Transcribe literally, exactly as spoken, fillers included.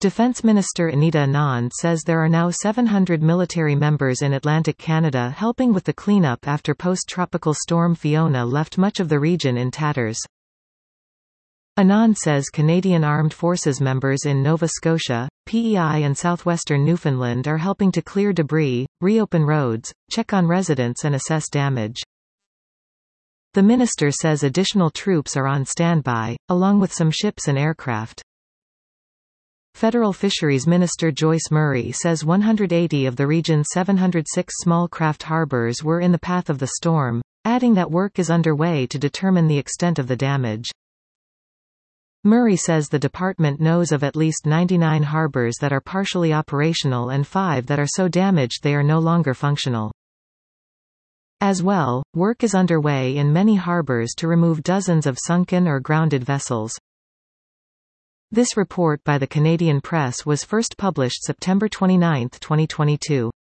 Defense Minister Anita Anand says there are now seven hundred military members in Atlantic Canada helping with the cleanup after post-tropical storm Fiona left much of the region in tatters. Anand says Canadian Armed Forces members in Nova Scotia, P E I and southwestern Newfoundland are helping to clear debris, reopen roads, check on residents and assess damage. The minister says additional troops are on standby, along with some ships and aircraft. Federal Fisheries Minister Joyce Murray says one hundred eighty of the region's seven hundred six small craft harbors were in the path of the storm, adding that work is underway to determine the extent of the damage. Murray says the department knows of at least ninety-nine harbors that are partially operational and five that are so damaged they are no longer functional. As well, work is underway in many harbors to remove dozens of sunken or grounded vessels. This report by the Canadian Press was first published September twenty-ninth, twenty twenty-two.